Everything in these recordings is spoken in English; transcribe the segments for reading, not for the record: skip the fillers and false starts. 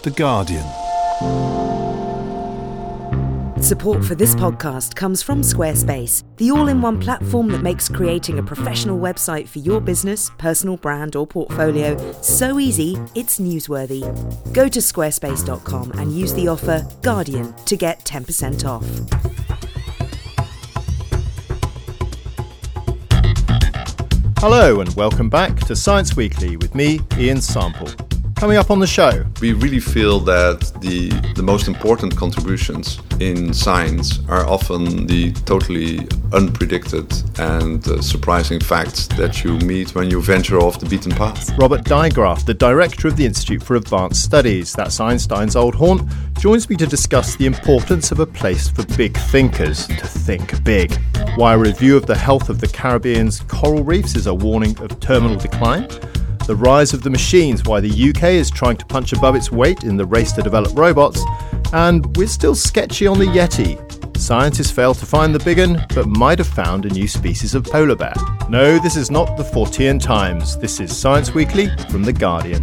The Guardian. Support for this podcast comes from Squarespace, the all-in-one platform that makes creating a professional website for your business, personal brand or portfolio so easy it's newsworthy. Go to squarespace.com and use the offer Guardian to get 10% off. Hello and welcome back to Science Weekly with me, Ian Sample. Coming up on the show, we really feel that the most important contributions in science are often the totally unpredicted and surprising facts that you meet when you venture off the beaten path. Robert Dijkgraaf, the director of the Institute for Advanced Studies, that's Einstein's old haunt, joins me to discuss the importance of a place for big thinkers to think big. Why a review of the health of the Caribbean's coral reefs is a warning of terminal decline. The rise of the machines, why the UK is trying to punch above its weight in the race to develop robots, and we're still sketchy on the Yeti. Scientists failed to find the big one, but might have found a new species of polar bear. No, this is not the Fortean Times. This is Science Weekly from The Guardian.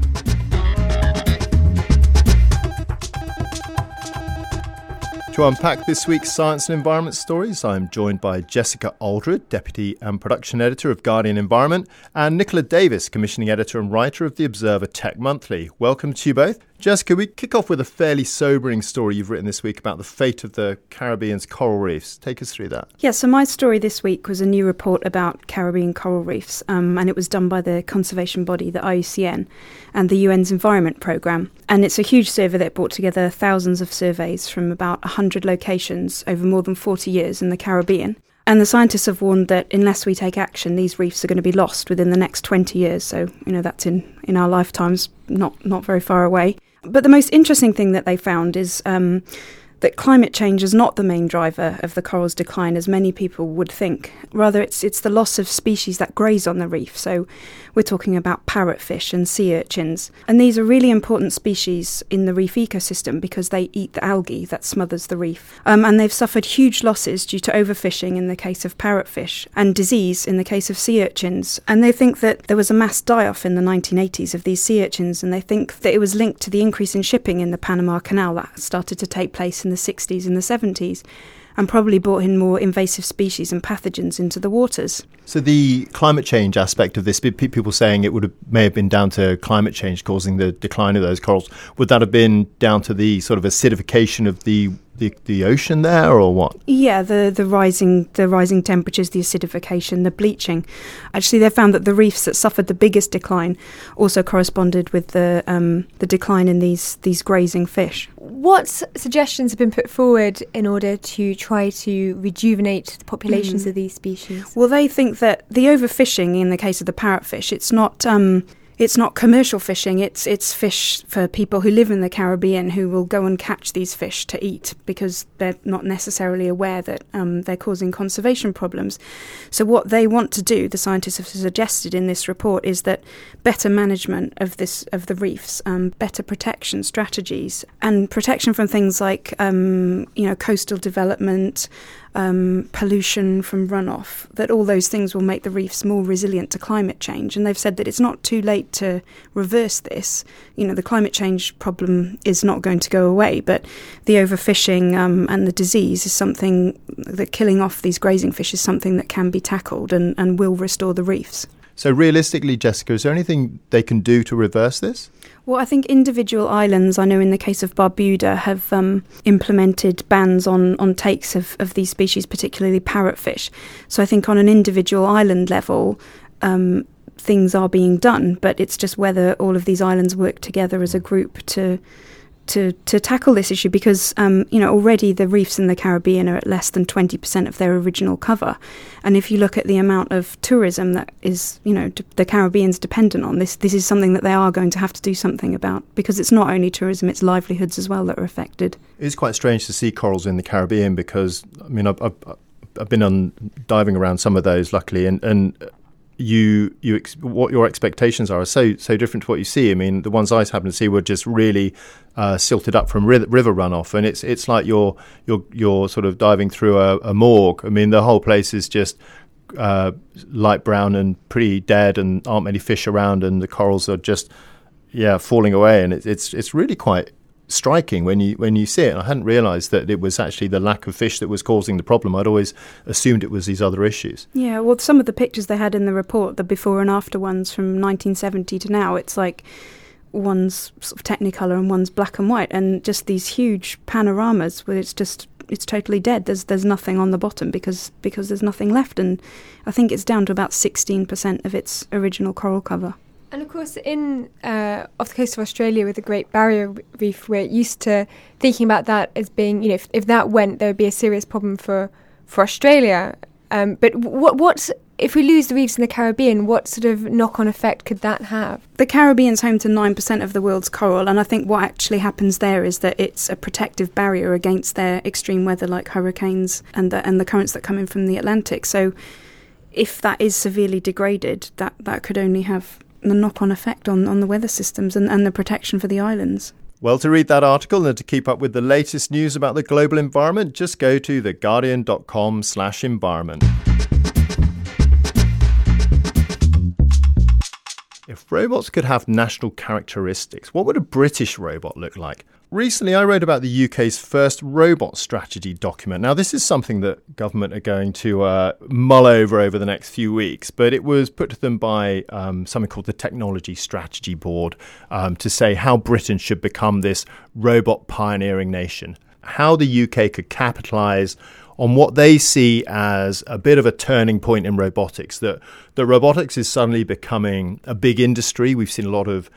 To unpack this week's science and environment stories, I'm joined by Jessica Aldred, Deputy and Production Editor of Guardian Environment, and Nicola Davis, Commissioning Editor and Writer of the Observer Tech Monthly. Welcome to you both. Jessica, we kick off with a fairly sobering story you've written this week about the fate of the Caribbean's coral reefs. Take us through that. Yeah, so my story this week was a new report about Caribbean coral reefs, and it was done by the conservation body, the IUCN, and the UN's Environment Programme. And it's a huge survey that brought together thousands of surveys from about 100 locations over more than 40 years in the Caribbean. And the scientists have warned that unless we take action, these reefs are going to be lost within the next 20 years. So, that's in our lifetimes, not very far away. But the most interesting thing that they found is that climate change is not the main driver of the coral's decline, as many people would think. Rather, it's the loss of species that graze on the reef. So we're talking about parrotfish and sea urchins. And these are really important species in the reef ecosystem because they eat the algae that smothers the reef. And they've suffered huge losses due to overfishing in the case of parrotfish and disease in the case of sea urchins. And they think that there was a mass die-off in the 1980s of these sea urchins, and they think that it was linked to the increase in shipping in the Panama Canal that started to take place in the 60s and the 70s, and probably brought in more invasive species and pathogens into the waters. So the climate change aspect of this, people saying it may have been down to climate change causing the decline of those corals. Would that have been down to the sort of acidification of the ocean there, or what? Yeah, the rising temperatures, the acidification, the bleaching. Actually, they found that the reefs that suffered the biggest decline also corresponded with the decline in these grazing fish. What suggestions have been put forward in order to try to rejuvenate the populations of these species? Well, they think that the overfishing in the case of the parrotfish, it's not commercial fishing, it's fish for people who live in the Caribbean who will go and catch these fish to eat because they're not necessarily aware that they're causing conservation problems. So what they want to do, the scientists have suggested in this report, is that better management of the reefs, better protection strategies, and protection from things like coastal development, pollution from runoff, that all those things will make the reefs more resilient to climate change. And they've said that it's not too late to reverse this. The climate change problem is not going to go away, but the overfishing and the disease is something that killing off these grazing fish is something that can be tackled and will restore the reefs. So realistically, Jessica, is there anything they can do to reverse this? Well, I think individual islands, I know in the case of Barbuda, have implemented bans on takes of these species, particularly parrotfish. So I think on an individual island level, things are being done, but it's just whether all of these islands work together as a group to tackle this issue, because already the reefs in the Caribbean are at less than 20% of their original cover, and if you look at the amount of tourism that is the Caribbean's dependent on this is something that they are going to have to do something about, because it's not only tourism, it's livelihoods as well that are affected. It's quite strange to see corals in the Caribbean because I've been on diving around some of those, luckily, and what your expectations are so different to what you see. I mean, the ones I happened to see were just really silted up from river runoff, and it's like you're sort of diving through a morgue. I mean, the whole place is just light brown and pretty dead, and aren't many fish around, and the corals are just falling away, and it's really quite striking when you see it. I hadn't realised that it was actually the lack of fish that was causing the problem. I'd always assumed it was these other issues. Yeah, well, some of the pictures they had in the report, the before and after ones from 1970 to now, it's like one's sort of Technicolor and one's black and white, and just these huge panoramas where it's totally dead. There's nothing on the bottom because there's nothing left, and I think it's down to about 16% of its original coral cover. And of course, off the coast of Australia with the Great Barrier Reef, we're used to thinking about that as being, if that went, there would be a serious problem for Australia. But what if we lose the reefs in the Caribbean? What sort of knock-on effect could that have? The Caribbean's home to 9% of the world's coral, and I think what actually happens there is that it's a protective barrier against their extreme weather like hurricanes and the currents that come in from the Atlantic. So if that is severely degraded, that could only have the knock-on effect on the weather systems and the protection for the islands. Well, to read that article and to keep up with the latest news about the global environment, just go to theguardian.com/environment. If robots could have national characteristics, what would a British robot look like? Recently, I wrote about the UK's first robot strategy document. Now, this is something that government are going to mull over the next few weeks, but it was put to them by something called the Technology Strategy Board to say how Britain should become this robot pioneering nation, how the UK could capitalise on what they see as a bit of a turning point in robotics, that robotics is suddenly becoming a big industry. We've seen a lot of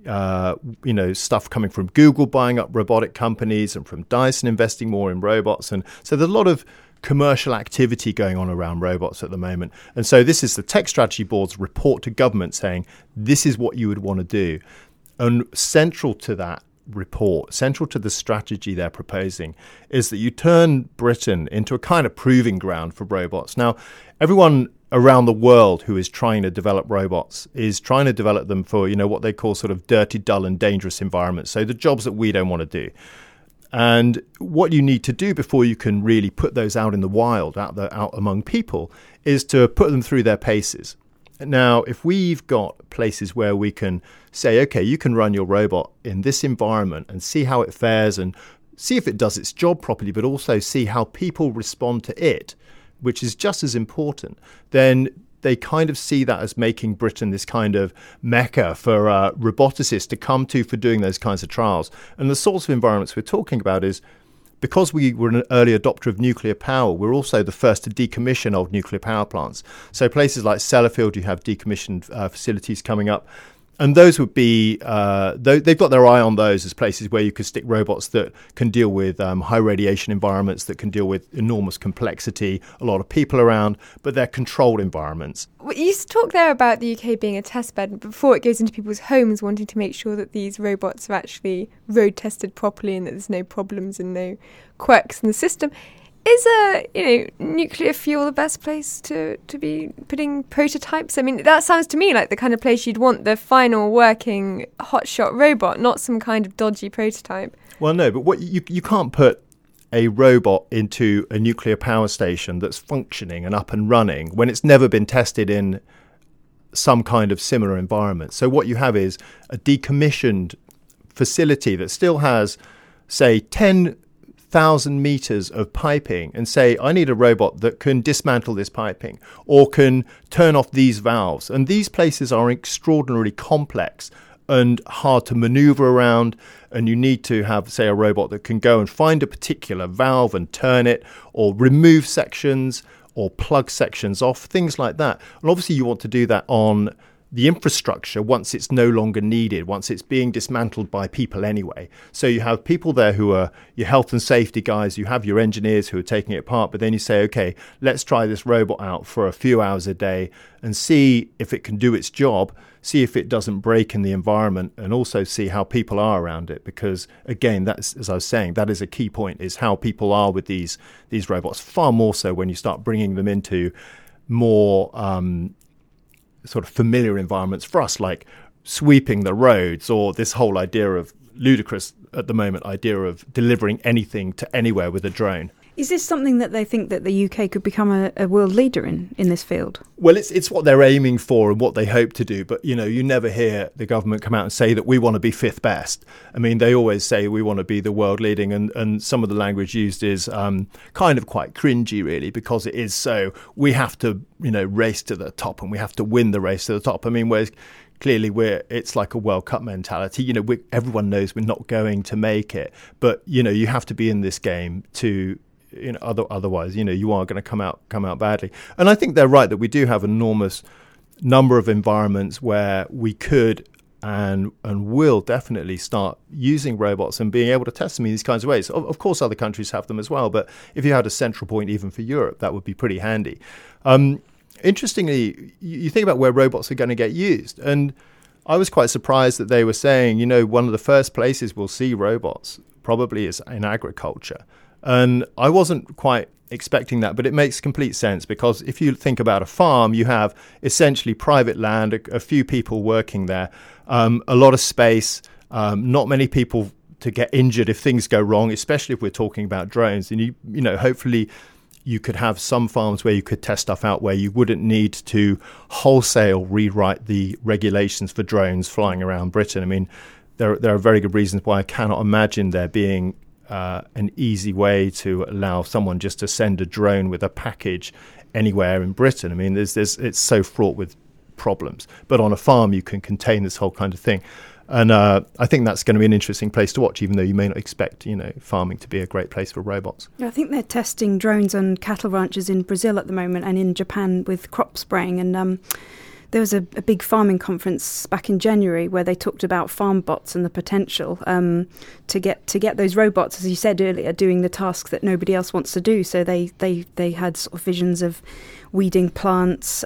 stuff coming from Google buying up robotic companies and from Dyson investing more in robots. And so there's a lot of commercial activity going on around robots at the moment. And so this is the Tech Strategy Board's report to government saying this is what you would want to do. And central to that report, central to the strategy they're proposing, is that you turn Britain into a kind of proving ground for robots. Now, everyone around the world who is trying to develop robots is trying to develop them for, what they call sort of dirty, dull and dangerous environments. So the jobs that we don't want to do. And what you need to do before you can really put those out in the wild, out among people, is to put them through their paces. Now, if we've got places where we can say, okay, you can run your robot in this environment and see how it fares and see if it does its job properly, but also see how people respond to it, which is just as important, then they kind of see that as making Britain this kind of mecca for roboticists to come to for doing those kinds of trials. And the sorts of environments we're talking about is, because we were an early adopter of nuclear power, we're also the first to decommission old nuclear power plants. So places like Sellafield, you have decommissioned facilities coming up. And those would be, they've got their eye on those as places where you could stick robots that can deal with high radiation environments, that can deal with enormous complexity, a lot of people around, but they're controlled environments. Well, you talk there about the UK being a test bed before it goes into people's homes, wanting to make sure that these robots are actually road tested properly and that there's no problems and no quirks in the system. Is nuclear fuel the best place to be putting prototypes? I mean, that sounds to me like the kind of place you'd want the final working hotshot robot, not some kind of dodgy prototype. Well, no, but what you can't put a robot into a nuclear power station that's functioning and up and running when it's never been tested in some kind of similar environment. So what you have is a decommissioned facility that still has, say, 10,000 meters of piping, and say, I need a robot that can dismantle this piping or can turn off these valves. And these places are extraordinarily complex and hard to maneuver around, and you need to have, say, a robot that can go and find a particular valve and turn it, or remove sections or plug sections off, things like that. And obviously you want to do that on the infrastructure once it's no longer needed, once it's being dismantled by people anyway. So you have people there who are your health and safety guys, you have your engineers who are taking it apart, but then you say, okay, let's try this robot out for a few hours a day and see if it can do its job, see if it doesn't break in the environment, and also see how people are around it. Because again, that's, as I was saying, that is a key point, is how people are with these robots, far more so when you start bringing them into more sort of familiar environments for us, like sweeping the roads, or this whole idea of ludicrous at the moment idea of delivering anything to anywhere with a drone. Is this something that they think that the UK could become a world leader in this field? Well, it's what they're aiming for and what they hope to do. But, you never hear the government come out and say that we want to be fifth best. I mean, they always say we want to be the world leading. And some of the language used is kind of quite cringy, really, because it is so we have to, race to the top and we have to win the race to the top. I mean, whereas clearly it's like a World Cup mentality. Everyone knows we're not going to make it. But, you have to be in this game to... otherwise, you are going to come out badly. And I think they're right that we do have an enormous number of environments where we could and will definitely start using robots and being able to test them in these kinds of ways. Of course, other countries have them as well, but if you had a central point even for Europe, that would be pretty handy. Interestingly, you think about where robots are going to get used, and I was quite surprised that they were saying, one of the first places we'll see robots probably is in agriculture. And I wasn't quite expecting that, but it makes complete sense, because if you think about a farm, you have essentially private land, a few people working there, a lot of space, not many people to get injured if things go wrong, especially if we're talking about drones. And hopefully you could have some farms where you could test stuff out where you wouldn't need to wholesale rewrite the regulations for drones flying around Britain. I mean, there are very good reasons why I cannot imagine there being an easy way to allow someone just to send a drone with a package anywhere in Britain. I mean, it's so fraught with problems. But on a farm, you can contain this whole kind of thing. And I think that's going to be an interesting place to watch, even though you may not expect, farming to be a great place for robots. Yeah, I think they're testing drones on cattle ranches in Brazil at the moment and in Japan with crop spraying. And there was a big farming conference back in January where they talked about farm bots and the potential to get those robots, as you said earlier, doing the tasks that nobody else wants to do. So they had sort of visions of weeding plants,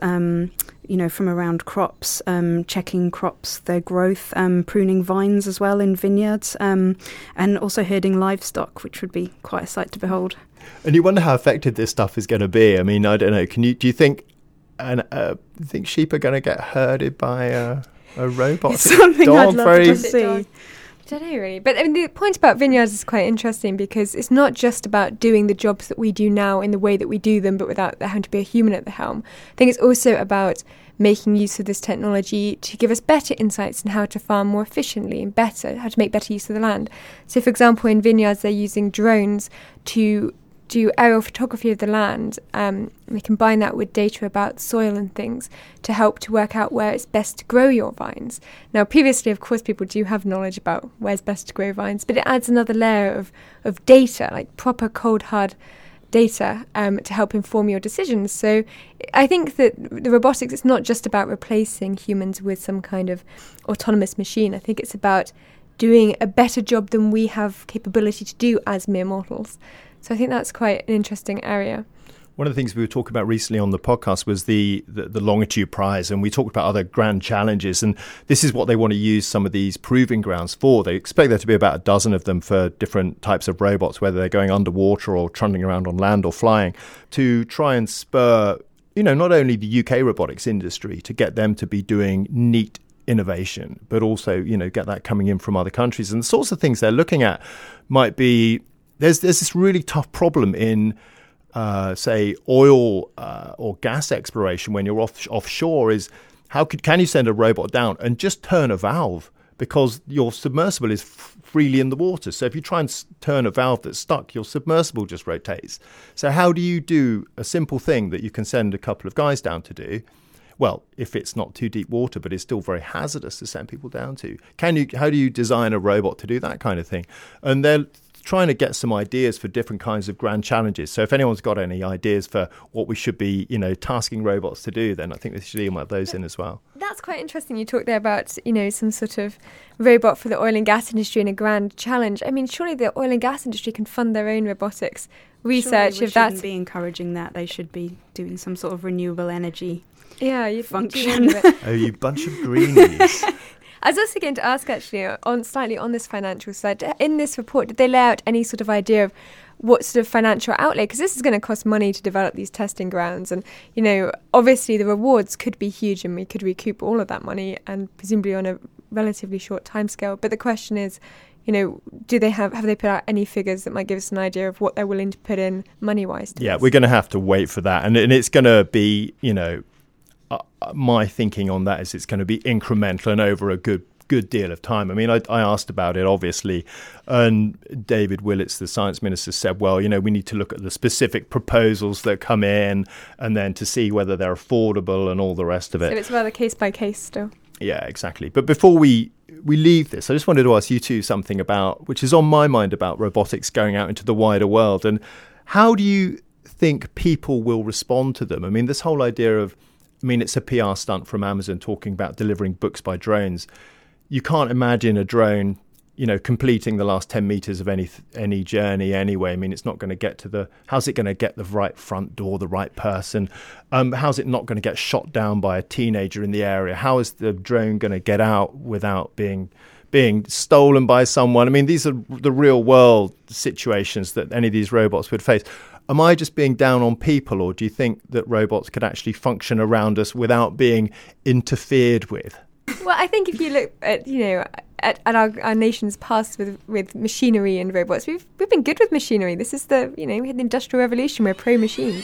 from around crops, checking crops, their growth, pruning vines as well in vineyards, and also herding livestock, which would be quite a sight to behold. And you wonder how effective this stuff is going to be. I mean, I don't know. Do you think? And think sheep are going to get herded by a robot? It's something I'd love to see. I don't know, really. But I mean, the point about vineyards is quite interesting, because it's not just about doing the jobs that we do now in the way that we do them, but without there having to be a human at the helm. I think it's also about making use of this technology to give us better insights in how to farm more efficiently and better, how to make better use of the land. So, for example, in vineyards, they're using drones to do aerial photography of the land. They combine that with data about soil and things to help to work out where it's best to grow your vines. Now, previously, of course, people do have knowledge about where's best to grow vines, but it adds another layer of data, like proper cold, hard data to help inform your decisions. So I think that the robotics, it's not just about replacing humans with some kind of autonomous machine. I think it's about doing a better job than we have capability to do as mere mortals. So I think that's quite an interesting area. One of the things we were talking about recently on the podcast was the Longitude Prize, and we talked about other grand challenges, and this is what they want to use some of these proving grounds for. They expect there to be about a dozen of them for different types of robots, whether they're going underwater or trundling around on land or flying, to try and spur, not only the UK robotics industry, to get them to be doing neat innovation, but also, get that coming in from other countries. And the sorts of things they're looking at might be, there's this really tough problem in say oil or gas exploration when you're offshore, is can you send a robot down and just turn a valve, because your submersible is freely in the water. So if you try and turn a valve that's stuck, your submersible just rotates. So how do you do a simple thing that you can send a couple of guys down to do? Well, if it's not too deep water, but it's still very hazardous to send people down to. How do you design a robot to do that kind of thing? And they're trying to get some ideas for different kinds of grand challenges. So if anyone's got any ideas for what we should be, tasking robots to do, then I think they should email those in as well. That's quite interesting. You talked there about, some sort of robot for the oil and gas industry and a grand challenge. I mean, surely the oil and gas industry can fund their own robotics research. Surely we shouldn't be encouraging that. They should be doing some sort of renewable energy function. Oh, you bunch of greenies. I was also going to ask, actually, on this financial side, in this report, did they lay out any sort of idea of what sort of financial outlay? Because this is going to cost money to develop these testing grounds. And, obviously the rewards could be huge and we could recoup all of that money, and presumably on a relatively short timescale. But the question is, do they have they put out any figures that might give us an idea of what they're willing to put in money-wise? Yeah, we're going to have to wait for that. And it's going to be, my thinking on that is it's going to be incremental and over a good deal of time. I mean, I asked about it, obviously, and David Willetts, the science minister, said, well, we need to look at the specific proposals that come in and then to see whether they're affordable and all the rest of it. So it's rather case by case still. Yeah, exactly. But before we leave this, I just wanted to ask you two something about, which is on my mind, about robotics going out into the wider world. And how do you think people will respond to them? I mean, this whole idea of, it's a PR stunt from Amazon talking about delivering books by drones. You can't imagine a drone, completing the last 10 meters of any journey anyway. I mean, it's not going to get how's it going to get the right front door, the right person? How's it not going to get shot down by a teenager in the area? How is the drone going to get out without being stolen by someone? I mean, these are the real world situations that any of these robots would face. Am I just being down on people, or do you think that robots could actually function around us without being interfered with? Well, I think if you look at, at our nation's past with machinery and robots, we've been good with machinery. This is we had the Industrial Revolution. We're pro-machines.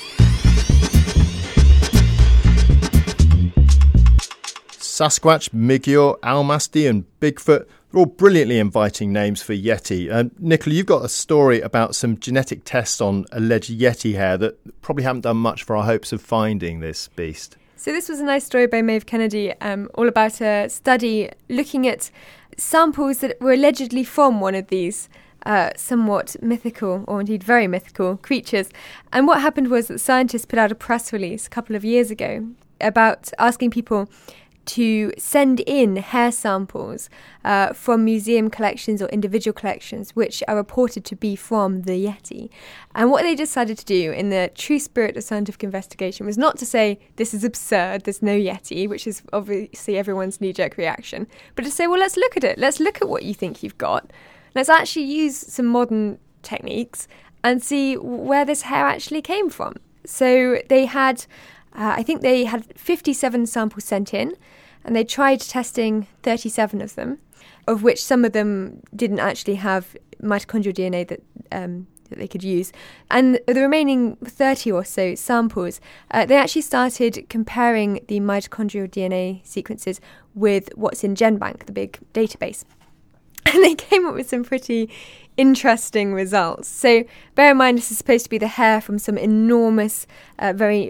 Sasquatch, Migyur, Almasty and Bigfoot, they're all brilliantly inviting names for Yeti. Nicola, you've got a story about some genetic tests on alleged Yeti hair that probably haven't done much for our hopes of finding this beast. So this was a nice story by Maeve Kennedy, all about a study looking at samples that were allegedly from one of these somewhat mythical, or indeed very mythical, creatures. And what happened was that scientists put out a press release a couple of years ago about asking people to send in hair samples from museum collections or individual collections which are reported to be from the Yeti. And what they decided to do, in the true spirit of scientific investigation, was not to say, this is absurd, there's no Yeti, which is obviously everyone's knee-jerk reaction, but to say, well, let's look at it. Let's look at what you think you've got. Let's actually use some modern techniques and see where this hair actually came from. So they had... I think they had 57 samples sent in, and they tried testing 37 of them, of which some of them didn't actually have mitochondrial DNA that they could use. And the remaining 30 or so samples, they actually started comparing the mitochondrial DNA sequences with what's in GenBank, the big database. And they came up with some pretty interesting results. So bear in mind, this is supposed to be the hair from some enormous, very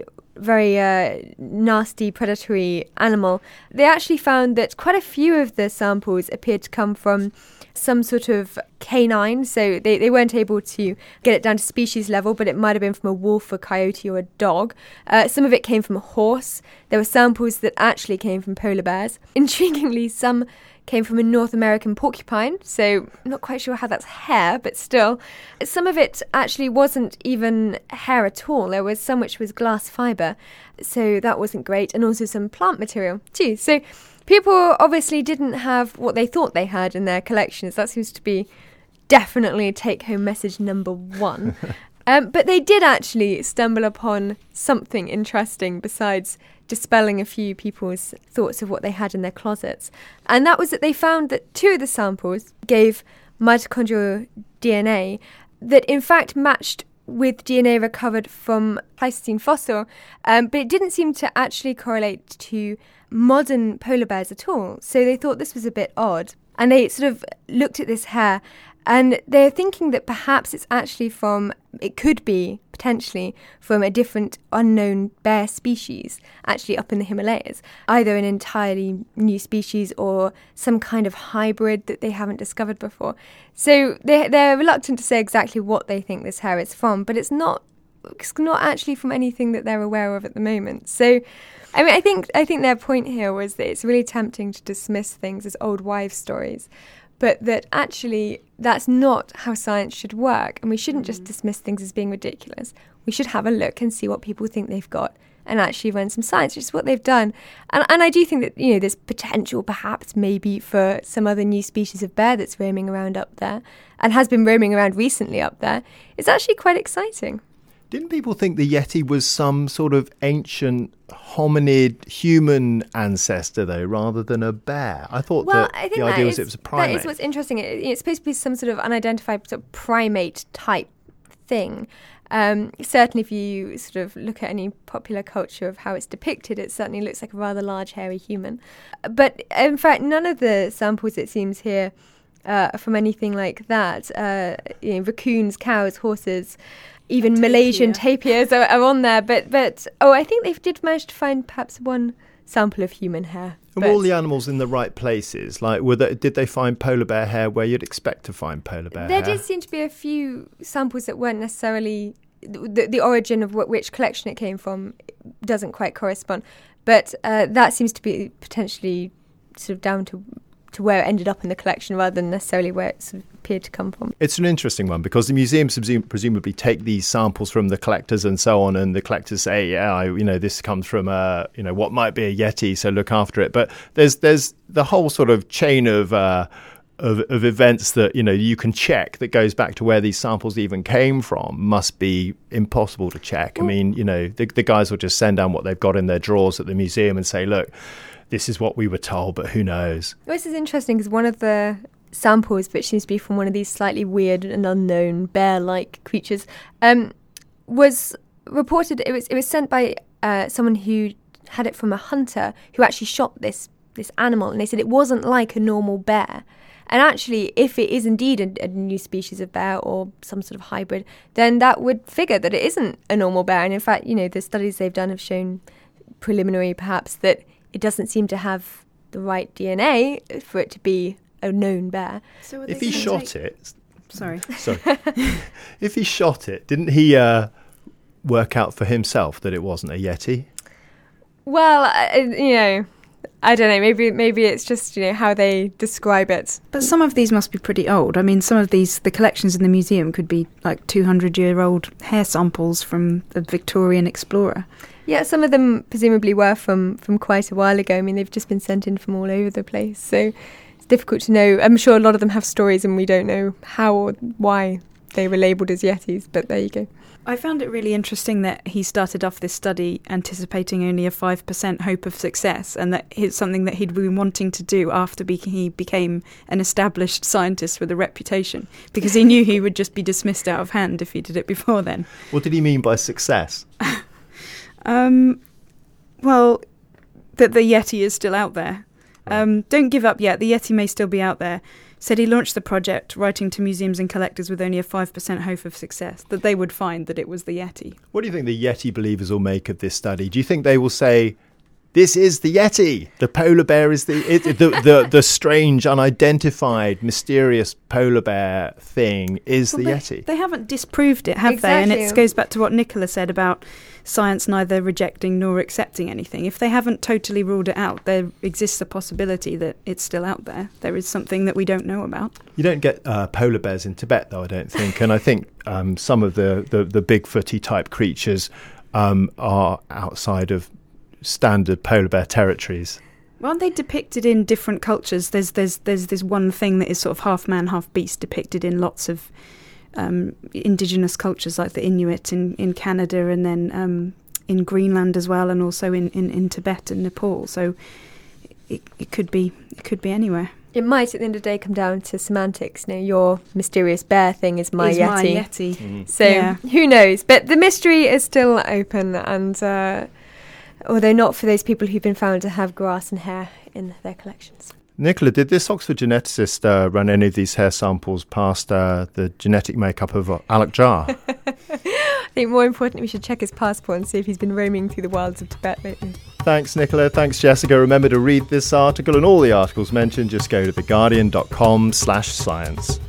nasty predatory animal. They actually found that quite a few of the samples appeared to come from some sort of canine, so they weren't able to get it down to species level, but it might have been from a wolf, a coyote or a dog. Some of it came from a horse. There were samples that actually came from polar bears. Intriguingly, some came from a North American porcupine, so I'm not quite sure how that's hair, but still. Some of it actually wasn't even hair at all. There was some which was glass fibre, so that wasn't great, and also some plant material too. So people obviously didn't have what they thought they had in their collections. That seems to be definitely take-home message number one. But they did actually stumble upon something interesting besides dispelling a few people's thoughts of what they had in their closets. And that was that they found that 2 of the samples gave mitochondrial DNA that in fact matched with DNA recovered from Pleistocene fossil, but it didn't seem to actually correlate to modern polar bears at all. So they thought this was a bit odd. And they sort of looked at this hair, and they're thinking that perhaps it could be potentially from a different unknown bear species, actually up in the Himalayas, either an entirely new species or some kind of hybrid that they haven't discovered before. So they're reluctant to say exactly what they think this hair is from, but it's not actually from anything that they're aware of at the moment. So, I mean, I think their point here was that it's really tempting to dismiss things as old wives' stories, but that actually that's not how science should work, and we shouldn't just dismiss things as being ridiculous. We should have a look and see what people think they've got and actually run some science, which is what they've done. And I do think that, there's potential perhaps maybe for some other new species of bear that's roaming around up there and has been roaming around recently up there. It's actually quite exciting. Didn't people think the Yeti was some sort of ancient hominid human ancestor, though, rather than a bear? I thought the idea was it was a primate. That is what's interesting. It's supposed to be some sort of unidentified sort of primate type thing. Certainly, if you sort of look at any popular culture of how it's depicted, it certainly looks like a rather large, hairy human. But in fact, none of the samples, it seems here, are from anything like that. Raccoons, cows, horses, even Malaysian tapirs are on there. But I think they did manage to find perhaps one sample of human hair. And were all the animals in the right places? Like, did they find polar bear hair where you'd expect to find polar bear hair? There did seem to be a few samples that weren't necessarily... The origin of which collection it came from doesn't quite correspond. But that seems to be potentially sort of down to where it ended up in the collection rather than necessarily where it sort of appeared to come from. It's an interesting one because the museums presumably take these samples from the collectors and so on, and the collectors say, this comes from what might be a Yeti, so look after it. But there's the whole sort of chain of events that you can check that goes back to where these samples even came from must be impossible to check. Well, I mean, the guys will just send down what they've got in their drawers at the museum and say, look, this is what we were told, but who knows? Well, this is interesting because one of the samples, which seems to be from one of these slightly weird and unknown bear-like creatures, was reported. It was sent by someone who had it from a hunter who actually shot this animal, and they said it wasn't like a normal bear. And actually, if it is indeed a new species of bear or some sort of hybrid, then that would figure that it isn't a normal bear. And in fact, the studies they've done have shown preliminary, perhaps, that it doesn't seem to have the right DNA for it to be a known bear. So if he shot it... Sorry. If he shot it, didn't he work out for himself that it wasn't a Yeti? Well, I don't know. Maybe it's just how they describe it. But some of these must be pretty old. I mean, some of the collections in the museum could be like 200-year-old hair samples from the Victorian explorer. Yeah, some of them presumably were from quite a while ago. I mean, they've just been sent in from all over the place, so it's difficult to know. I'm sure a lot of them have stories, and we don't know how or why they were labelled as Yetis. But there you go. I found it really interesting that he started off this study anticipating only a 5% hope of success, and that it's something that he'd been wanting to do after he became an established scientist with a reputation, because he knew he would just be dismissed out of hand if he did it before then. What did he mean by success? Well, that the Yeti is still out there. Don't give up yet. The Yeti may still be out there. Said he launched the project, writing to museums and collectors with only a 5% hope of success, that they would find that it was the Yeti. What do you think the Yeti believers will make of this study? Do you think they will say, this is the Yeti, the polar bear is the strange, unidentified, mysterious polar bear thing is the Yeti? They haven't disproved it, have they? And it goes back to what Nicola said about science neither rejecting nor accepting anything. If they haven't totally ruled it out, there exists a possibility that it's still out there. There is something that we don't know about. You don't get polar bears in Tibet, though, I don't think. And I think some of the Bigfooty type creatures are outside of standard polar bear territories. Well, aren't they depicted in different cultures? There's this one thing that is sort of half man, half beast, depicted in lots of indigenous cultures, like the Inuit in Canada, and then in Greenland as well, and also in Tibet and Nepal. So it could be anywhere. It might, at the end of the day, come down to semantics. Your mysterious bear thing is my Yeti. My Yeti. Mm-hmm. So who knows? But the mystery is still open, and although not for those people who've been found to have grass and hair in their collections. Nicola, did this Oxford geneticist run any of these hair samples past the genetic makeup of Alok Jha? I think more importantly, we should check his passport and see if he's been roaming through the wilds of Tibet lately. Thanks, Nicola. Thanks, Jessica. Remember to read this article and all the articles mentioned. Just go to theguardian.com/science.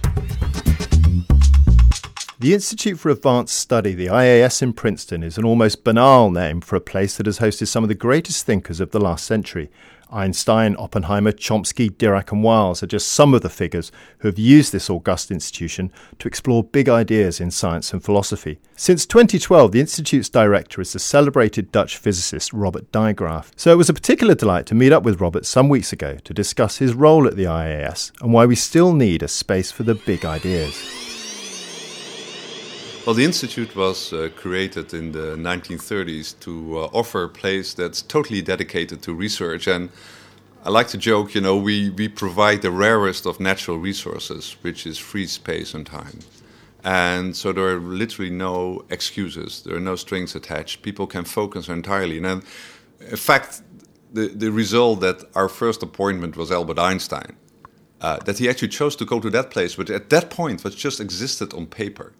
The Institute for Advanced Study, the IAS in Princeton, is an almost banal name for a place that has hosted some of the greatest thinkers of the last century. Einstein, Oppenheimer, Chomsky, Dirac and Wiles are just some of the figures who have used this august institution to explore big ideas in science and philosophy. Since 2012, the Institute's director is the celebrated Dutch physicist Robert Dijkgraaf. So it was a particular delight to meet up with Robert some weeks ago to discuss his role at the IAS and why we still need a space for the big ideas. Well, the Institute was created in the 1930s to offer a place that's totally dedicated to research. And I like to joke, we provide the rarest of natural resources, which is free space and time. And so there are literally no excuses. There are no strings attached. People can focus entirely. And in fact, the result that our first appointment was Albert Einstein, that he actually chose to go to that place, but at that point was just existed on paper.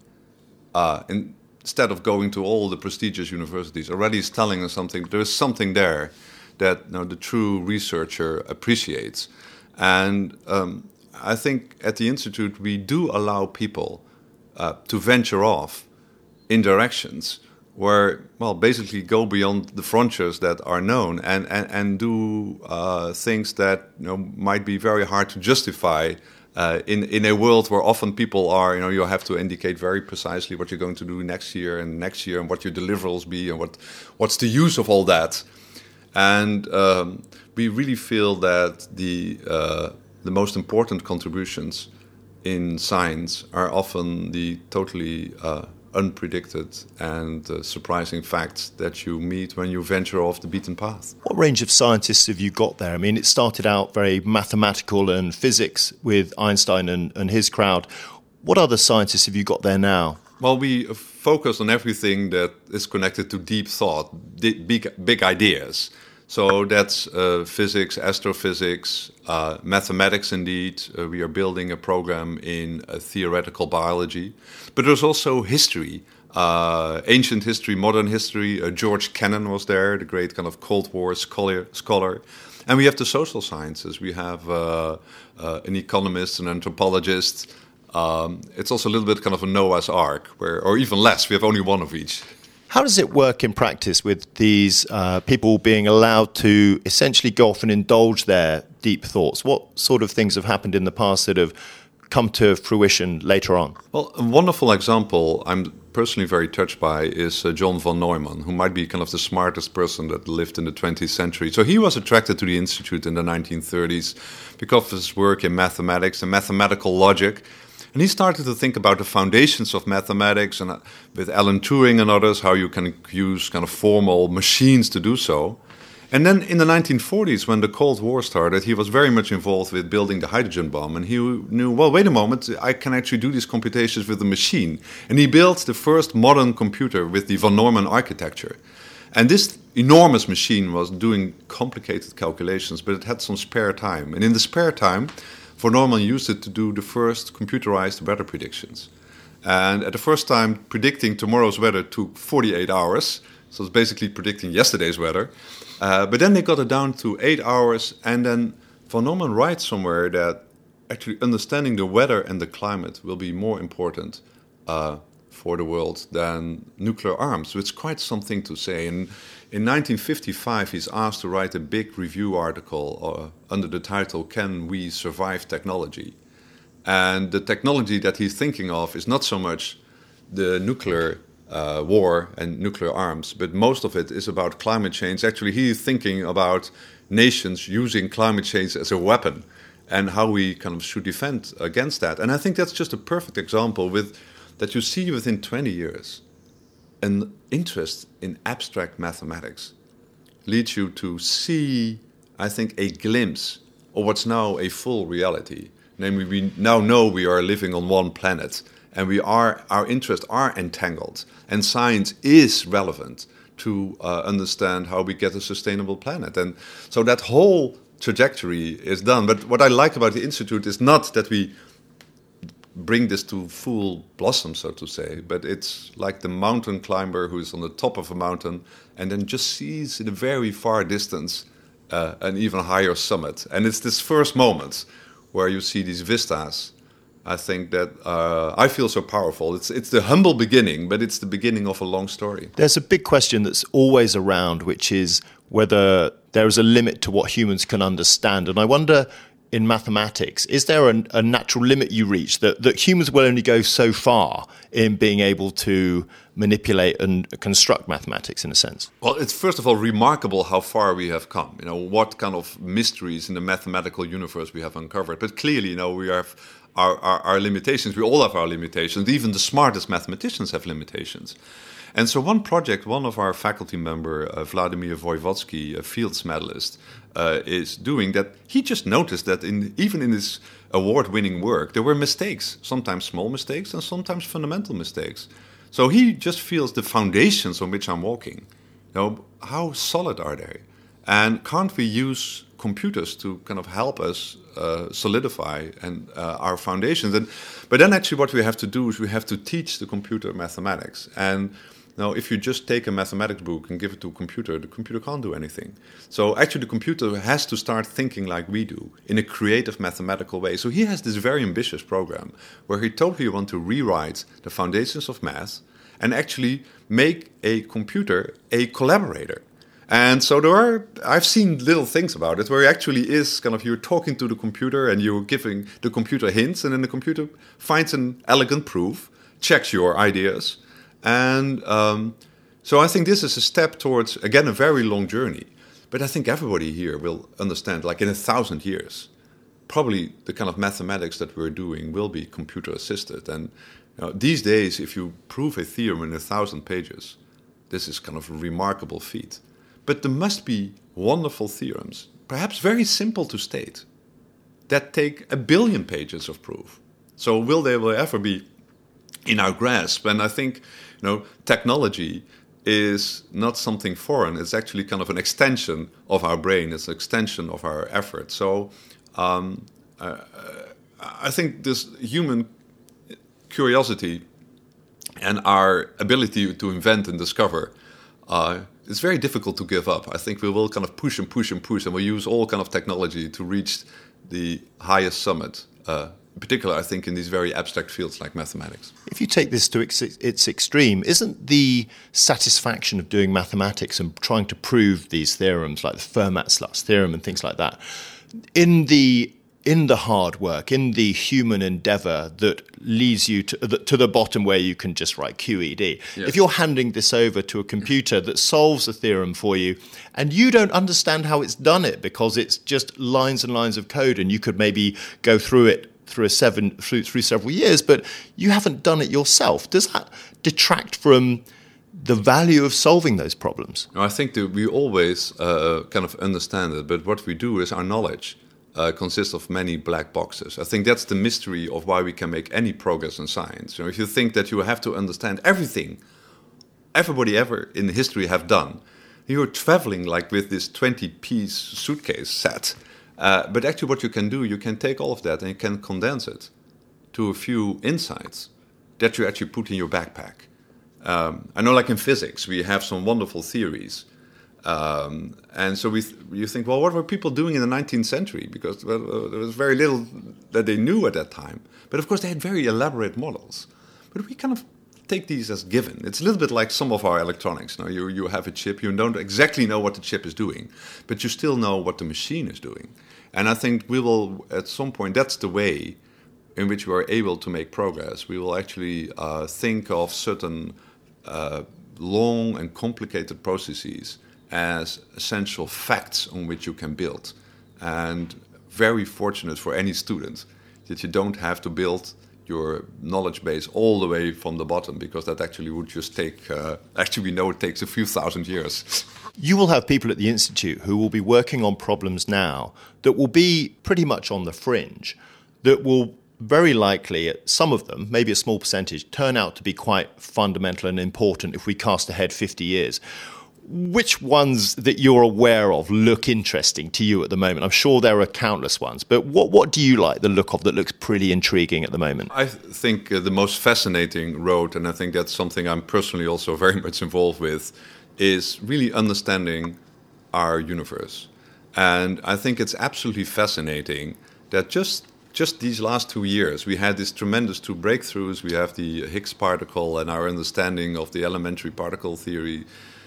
Instead of going to all the prestigious universities, already is telling us something. There is something there that the true researcher appreciates. And I think at the Institute we do allow people to venture off in directions where, basically go beyond the frontiers that are known and do things that might be very hard to justify in a world where often people are, you have to indicate very precisely what you're going to do next year and what your deliverables be and what's the use of all that. And we really feel that the most important contributions in science are often the totally unpredicted and surprising facts that you meet when you venture off the beaten path. What range of scientists have you got there? I mean, it started out very mathematical and physics with Einstein and his crowd. What other scientists have you got there now? Well, we focus on everything that is connected to deep thought, big ideas. So that's physics, astrophysics, mathematics indeed. We are building a program in theoretical biology. But there's also history, ancient history, modern history. George Kennan was there, the great kind of Cold War scholar. And we have the social sciences. We have an economist, an anthropologist. It's also a little bit kind of a Noah's Ark, or even less. We have only one of each. How does it work in practice with these people being allowed to essentially go off and indulge their deep thoughts? What sort of things have happened in the past that have come to fruition later on? Well, a wonderful example I'm personally very touched by is John von Neumann, who might be kind of the smartest person that lived in the 20th century. So he was attracted to the Institute in the 1930s because of his work in mathematics and mathematical logic. And he started to think about the foundations of mathematics and with Alan Turing and others, how you can use kind of formal machines to do so. And then in the 1940s, when the Cold War started, he was very much involved with building the hydrogen bomb. And he knew, wait a moment, I can actually do these computations with a machine. And he built the first modern computer with the von Neumann architecture. And this enormous machine was doing complicated calculations, but it had some spare time. And in the spare time, von Neumann used it to do the first computerized weather predictions. And at the first time, predicting tomorrow's weather took 48 hours. So it's basically predicting yesterday's weather. But then they got it down to 8 hours. And then von Neumann writes somewhere that actually understanding the weather and the climate will be more important for the world than nuclear arms. So it's quite something to say. And in 1955, he's asked to write a big review article under the title, Can We Survive Technology? And the technology that he's thinking of is not so much the nuclear war and nuclear arms, but most of it is about climate change. Actually, he is thinking about nations using climate change as a weapon and how we kind of should defend against that. And I think that's just a perfect example that you see within 20 years. An interest in abstract mathematics leads you to see, I think, a glimpse of what's now a full reality. Namely, we now know we are living on one planet, and our interests are entangled, and science is relevant to understand how we get a sustainable planet. And so that whole trajectory is done. But what I like about the Institute is not that we bring this to full blossom, so to say, but it's like the mountain climber who's on the top of a mountain and then just sees in a very far distance an even higher summit. And it's this first moment where you see these vistas. I think that I feel so powerful. It's the humble beginning, but it's the beginning of a long story. There's a big question that's always around, which is whether there is a limit to what humans can understand. And I wonder, in mathematics, is there a natural limit you reach that humans will only go so far in being able to manipulate and construct mathematics in a sense? Well, it's first of all remarkable how far we have come. What kind of mysteries in the mathematical universe we have uncovered. But clearly, we have our limitations. We all have our limitations. Even the smartest mathematicians have limitations. And so one project, one of our faculty member, Vladimir Voivodsky, a Fields medalist, is doing that. He just noticed that even in his award-winning work, there were mistakes, sometimes small mistakes and sometimes fundamental mistakes. So he just feels the foundations on which I'm walking. How solid are they? And can't we use computers to kind of help us solidify our foundations? But then actually what we have to do is we have to teach the computer mathematics. And if you just take a mathematics book and give it to a computer, the computer can't do anything. So actually the computer has to start thinking like we do, in a creative mathematical way. So he has this very ambitious program where he totally wants to rewrite the foundations of math and actually make a computer a collaborator. And so I've seen little things about it where it actually is kind of you're talking to the computer and you're giving the computer hints, and then the computer finds an elegant proof, checks your ideas. And so I think this is a step towards, again, a very long journey. But I think everybody here will understand, like in 1,000 years, probably the kind of mathematics that we're doing will be computer assisted. And these days, if you prove a theorem in 1,000 pages, this is kind of a remarkable feat. But there must be wonderful theorems, perhaps very simple to state, that take 1 billion pages of proof. So will they ever be in our grasp? And I think technology is not something foreign. It's actually kind of an extension of our brain. It's an extension of our effort. So I think this human curiosity and our ability to invent and discover, it's very difficult to give up. I think we will kind of push and push and push, and we'll use all kind of technology to reach the highest summit. In particular, I think in these very abstract fields like mathematics. If you take this to its extreme, isn't the satisfaction of doing mathematics and trying to prove these theorems, like the Fermat-Slutz theorem and things like that, in the hard work, in the human endeavour that leads you to the bottom where you can just write QED? Yes. If you're handing this over to a computer that solves a theorem for you and you don't understand how it's done it because it's just lines and lines of code, and you could maybe go through it through several years, but you haven't done it yourself, does that detract from the value of solving those problems? I think that we always kind of understand it, but what we do is our knowledge consists of many black boxes. I think that's the mystery of why we can make any progress in science. If you think that you have to understand everything everybody ever in history have done, you're traveling like with this 20-piece suitcase set. But actually what you can do, you can take all of that and you can condense it to a few insights that you actually put in your backpack. I know like in physics, we have some wonderful theories. And so you think, well, what were people doing in the 19th century? Because there was very little that they knew at that time. But of course, they had very elaborate models. But we kind of take these as given. It's a little bit like some of our electronics. You have a chip, you don't exactly know what the chip is doing, but you still know what the machine is doing. And I think we will, at some point, that's the way in which we are able to make progress. We will actually think of certain long and complicated processes as essential facts on which you can build. And very fortunate for any student that you don't have to build your knowledge base all the way from the bottom, because that actually would just take, actually we know it takes a few thousand years. You will have people at the Institute who will be working on problems now that will be pretty much on the fringe, that will very likely, some of them, maybe a small percentage, turn out to be quite fundamental and important if we cast ahead 50 years. Which ones that you're aware of look interesting to you at the moment? I'm sure there are countless ones, but what do you like the look of that looks pretty intriguing at the moment? I think the most fascinating road, and I think that's something I'm personally also very much involved with, is really understanding our universe. And I think it's absolutely fascinating that just these last 2 years, we had these tremendous 2 breakthroughs. We have the Higgs particle and our understanding of the elementary particle theory.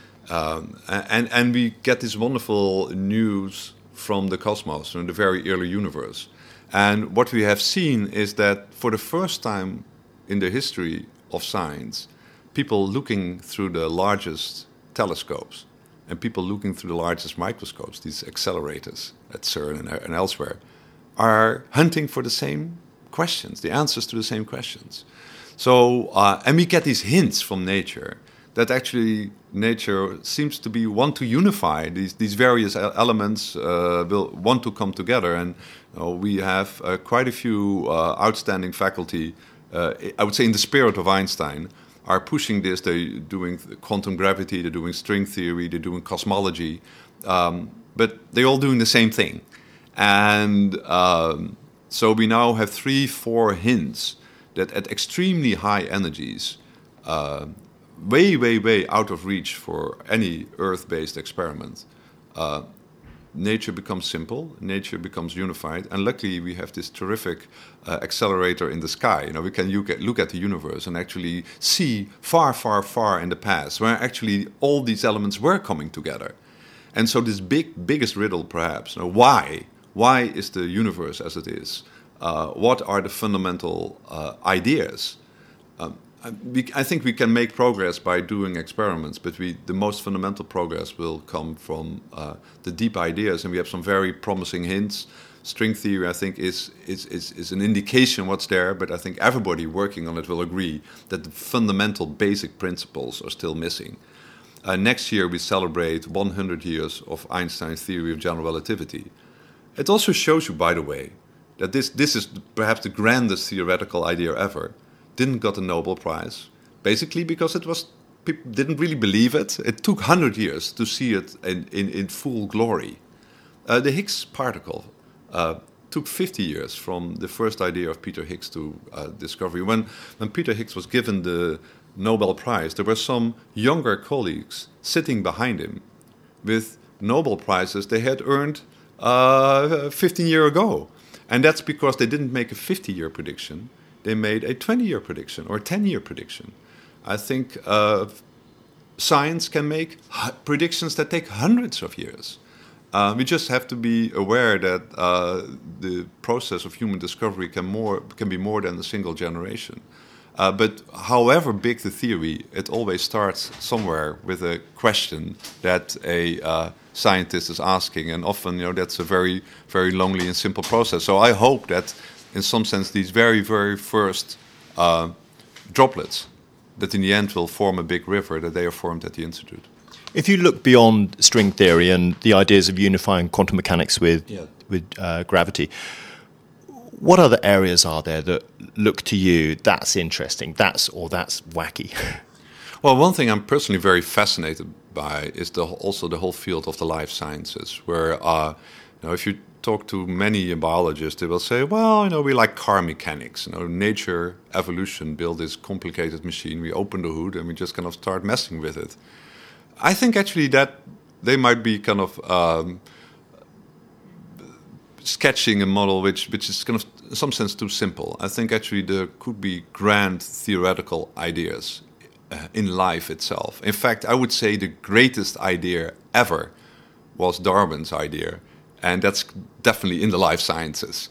And we get this wonderful news from the cosmos, from the very early universe. And what we have seen is that for the first time in the history of science, people looking through the largest telescopes and people looking through the largest microscopes, these accelerators at CERN and elsewhere, are hunting for the same questions, the answers to the same questions. So, and we get these hints from nature that actually nature seems to be want to unify these various elements, will want to come together. And we have quite a few outstanding faculty, I would say in the spirit of Einstein, are pushing this. They're doing quantum gravity, they're doing string theory, they're doing cosmology, but they're all doing the same thing. And so we now have 3-4 hints that at extremely high energies, way out of reach for any Earth-based experiment, nature becomes simple, nature becomes unified, and luckily we have this terrific accelerator in the sky. We can look at the universe and actually see far in the past where actually all these elements were coming together. And so this biggest riddle perhaps, why is the universe as it is? What are the fundamental ideas? I think we can make progress by doing experiments, but the most fundamental progress will come from the deep ideas, and we have some very promising hints. String theory, I think, is an indication what's there, but I think everybody working on it will agree that the fundamental basic principles are still missing. Next year we celebrate 100 years of Einstein's theory of general relativity. It also shows you, by the way, that this is perhaps the grandest theoretical idea ever. Didn't got a Nobel Prize, basically because people didn't really believe it. It took 100 years to see it in full glory. The Higgs particle took 50 years from the first idea of Peter Higgs to discovery. When Peter Higgs was given the Nobel Prize, there were some younger colleagues sitting behind him with Nobel Prizes they had earned 15 years ago. And that's because they didn't make a 50-year prediction. They made a 20-year prediction or a 10-year prediction. I think science can make predictions that take hundreds of years. We just have to be aware that the process of human discovery can be more than a single generation. But however big the theory, it always starts somewhere with a question that a scientist is asking, and often that's a very, very lonely and simple process. So I hope that in some sense these very, very first droplets that in the end will form a big river, that they are formed at the Institute. If you look beyond string theory and the ideas of unifying quantum mechanics with gravity, what other areas are there that look to you that's interesting, that's wacky? Well, one thing I'm personally very fascinated by is also the whole field of the life sciences, where if you talk to many biologists, they will say, well, we like car mechanics. Nature, evolution built this complicated machine. We open the hood and we just kind of start messing with it. I think actually that they might be kind of sketching a model which is kind of in some sense too simple. I think actually there could be grand theoretical ideas in life itself. In fact, I would say the greatest idea ever was Darwin's idea, and that's definitely in the life sciences.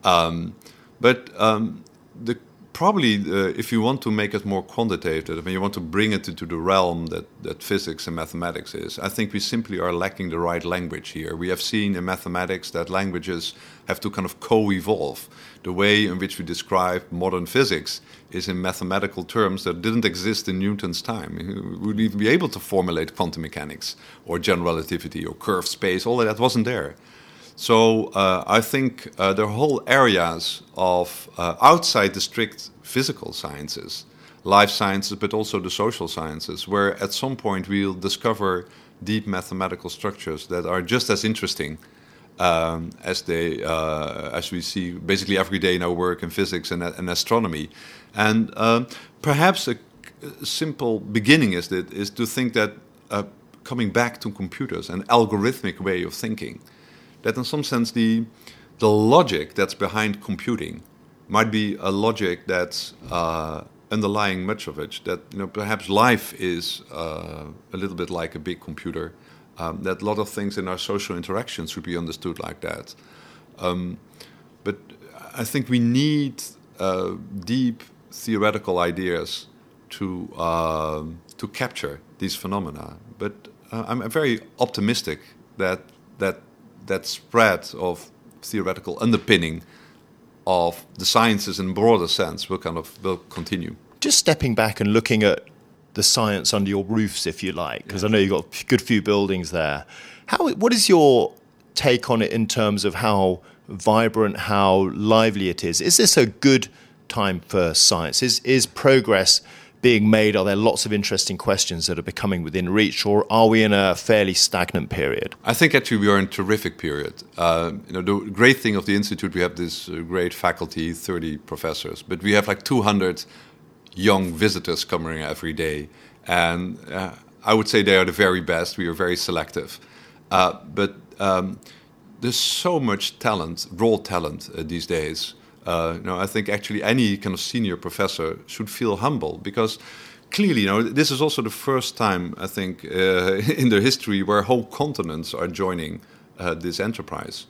If you want to make it more quantitative, and you want to bring it into the realm that physics and mathematics is, I think we simply are lacking the right language here. We have seen in mathematics that languages have to kind of co-evolve. The way in which we describe modern physics is in mathematical terms that didn't exist in Newton's time. We wouldn't even be able to formulate quantum mechanics or general relativity or curved space. All of that wasn't there. So I think there are whole areas of outside the strict physical sciences, life sciences, but also the social sciences, where at some point we'll discover deep mathematical structures that are just as interesting as we see basically every day in our work in physics and astronomy. And perhaps a simple beginning is to think that coming back to computers, an algorithmic way of thinking, that in some sense the logic that's behind computing might be a logic that's underlying much of it. That perhaps life is a little bit like a big computer. That a lot of things in our social interactions should be understood like that. But I think we need deep theoretical ideas to capture these phenomena. But I'm very optimistic that spread of theoretical underpinning of the sciences in a broader sense will continue. Just stepping back and looking at the science under your roofs, if you like, because I know you've got a good few buildings there. What is your take on it in terms of how vibrant, how lively it is? Is this a good time for science? Is progress being made? Are there lots of interesting questions that are becoming within reach, or are we in a fairly stagnant period? I think actually we are in a terrific period. The great thing of the Institute, we have this great faculty, 30 professors, but we have like 200 young visitors coming every day. And I would say they are the very best. We are very selective. But there's so much talent, raw talent these days. I think actually any kind of senior professor should feel humble, because clearly, this is also the first time, I think, in their history where whole continents are joining this enterprise.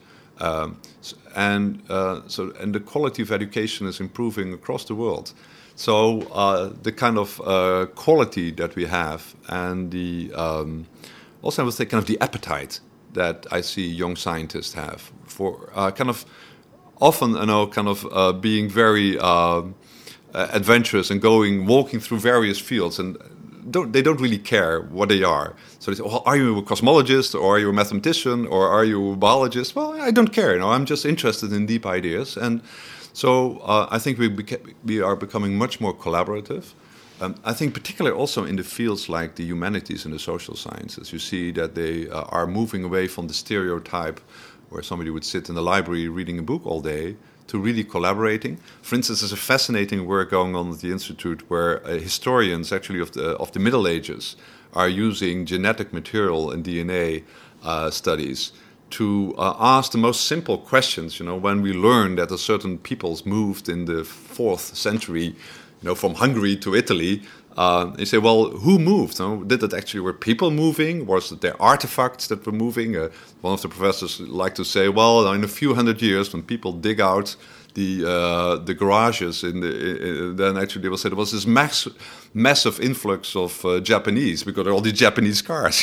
And the quality of education is improving across the world. So the kind of quality that we have, and the also I would say kind of the appetite that I see young scientists have for kind of often, being very adventurous and walking through various fields, and they don't really care what they are. So they say, well, are you a cosmologist, or are you a mathematician, or are you a biologist? Well, I don't care. I'm just interested in deep ideas. And so I think we are becoming much more collaborative. I think particularly also in the fields like the humanities and the social sciences, you see that they are moving away from the stereotype where somebody would sit in the library reading a book all day to really collaborating. For instance, there's a fascinating work going on at the Institute where historians actually of the Middle Ages are using genetic material and DNA studies to ask the most simple questions. When we learn that a certain peoples moved in the 4th century, from Hungary to Italy, you say, well, who moved? Did it actually, were people moving? Was it their artifacts that were moving? One of the professors liked to say, well, in a few hundred years, when people dig out the garages, then actually they will say there was this massive influx of Japanese, because there are all these Japanese cars.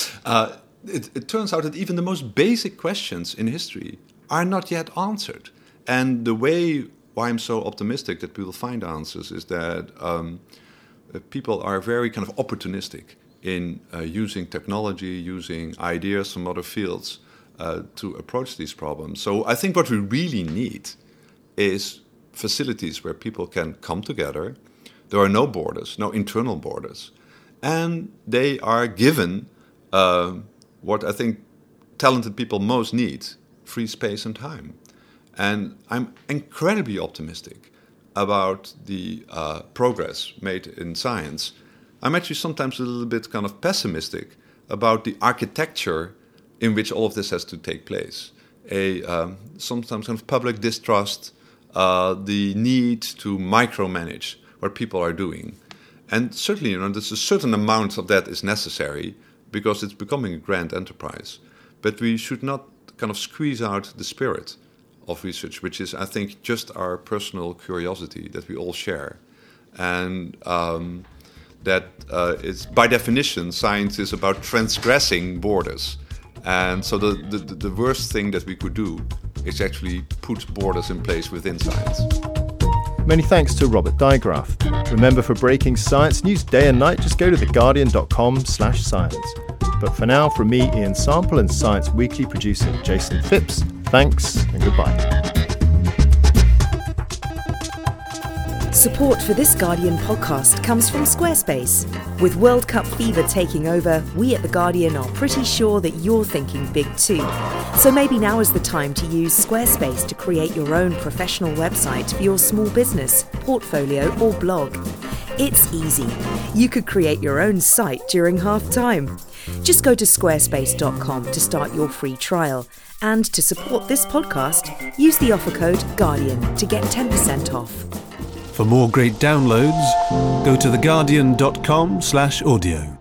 It turns out that even the most basic questions in history are not yet answered. And the way why I'm so optimistic that we will find answers is that people are very kind of opportunistic in using technology, using ideas from other fields to approach these problems. So I think what we really need is facilities where people can come together. There are no borders, no internal borders. And they are given what I think talented people most need, free space and time. And I'm incredibly optimistic about the progress made in science. I'm actually sometimes a little bit kind of pessimistic about the architecture in which all of this has to take place. Sometimes kind of public distrust, the need to micromanage what people are doing. And certainly, there's a certain amount of that is necessary because it's becoming a grand enterprise. But we should not kind of squeeze out the spirit of research, which is, I think, just our personal curiosity that we all share. And that is, by definition, science is about transgressing borders. And so the worst thing that we could do is actually put borders in place within science. Many thanks to Robert Dijkgraaf. Remember, for breaking science news day and night, just go to theguardian.com/science. But for now, from me, Ian Sample, and Science Weekly producer Jason Phipps, thanks and goodbye. Support for this Guardian podcast comes from Squarespace. With World Cup fever taking over, we at The Guardian are pretty sure that you're thinking big too. So maybe now is the time to use Squarespace to create your own professional website for your small business, portfolio or blog. It's easy. You could create your own site during half time. Just go to squarespace.com to start your free trial. And to support this podcast, use the offer code GUARDIAN to get 10% off. For more great downloads, go to theguardian.com/audio.